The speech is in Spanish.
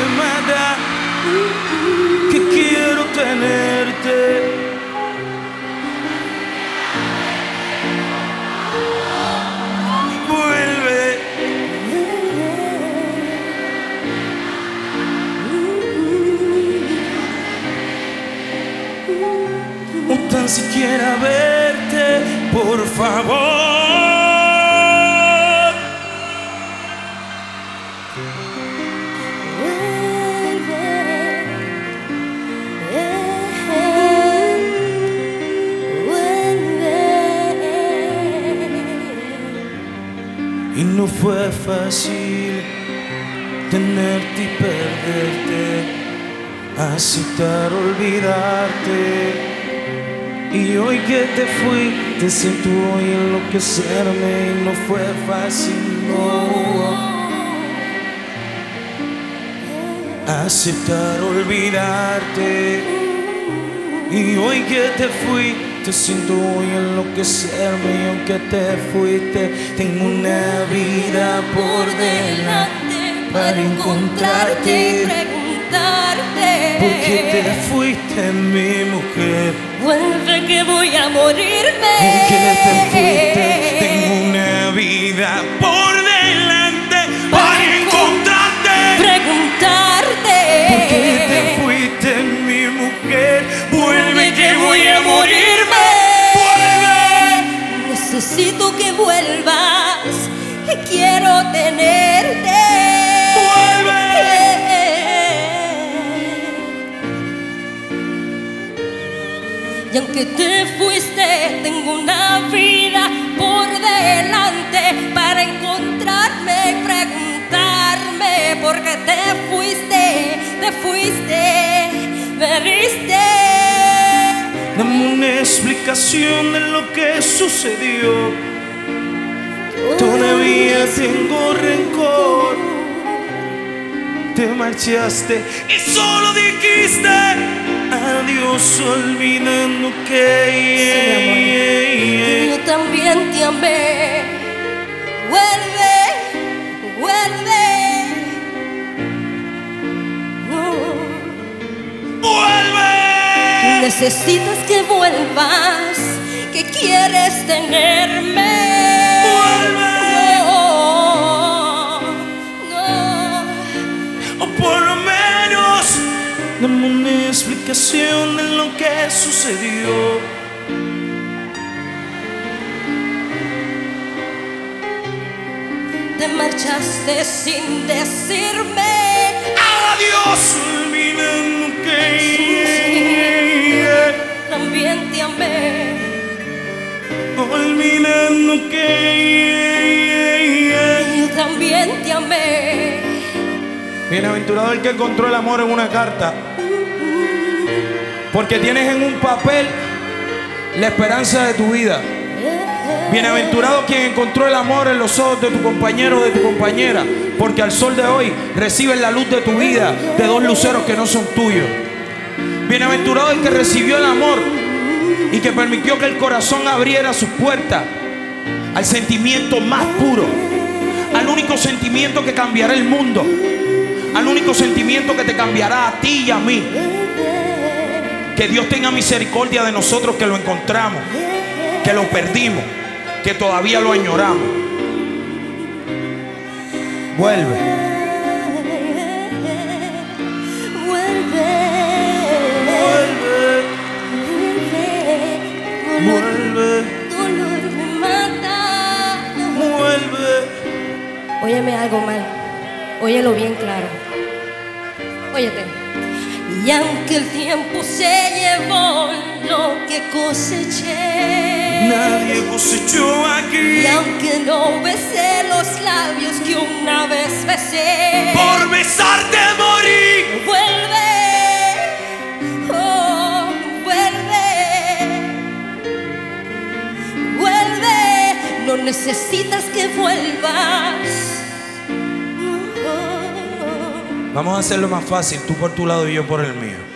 mata, que quiero tenerte. Vuelve. O tan siquiera verte, por favor. Y no fue fácil tenerte y perderte, aceptar olvidarte. Y hoy que te fuiste siento hoy enloquecerme. Y no fue fácil, no, aceptar olvidarte. Y hoy que te fuiste siento hoy enloquecerme. Y aunque te fuiste tengo una vida por delante para encontrarte y preguntarte ¿por qué te fuiste, mi mujer? Vuelve que voy a morirme. Porque te fuiste tengo una vida por delante para encontrarte, preguntarte ¿por qué te fuiste, mi mujer? Vuelve que voy a morirme. Vuelve. Necesito que vuelvas, que quiero tenerte. Vuelve. Y aunque te fuiste, tengo una vida por delante para encontrarme y preguntarme por qué te fuiste, me diste. Dame una explicación de lo que sucedió. Todavía tengo rencor. Te marchaste y solo dijiste adiós olvidando que yo también te amé. Vuelve, vuelve. No. ¡Vuelve! Necesitas que vuelvas, que quieres tenerme. ¡Vuelve! No, O por lo menos dame una explicación de lo que sucedió. te marchaste sin decirme Adiós olvidando que también te amé. olvidando que Yo también te amé. Bienaventurado el que encontró el amor en una carta, porque tienes en un papel la esperanza de tu vida. Bienaventurado quien encontró el amor en los ojos de tu compañero o de tu compañera, porque al sol de hoy recibes la luz de tu vida de dos luceros que no son tuyos. Bienaventurado el que recibió el amor y que permitió que el corazón abriera sus puertas al sentimiento más puro, al único sentimiento que cambiará el mundo, al único sentimiento que te cambiará a ti y a mí. Que Dios tenga misericordia de nosotros que lo encontramos, que lo perdimos, que todavía lo añoramos. Vuelve. Vuelve. Vuelve. Dolor me mata. Vuelve. Óyeme algo mal. Óyelo bien claro. Óyete. Y aunque el tiempo se llevó lo que coseché, Nadie cosechó aquí. y aunque no besé los labios que una vez besé, Por besarte morí. vuelve, oh, vuelve, vuelve. No necesitas que vuelvas. Vamos a hacerlo más fácil, tú por tu lado y yo por el mío.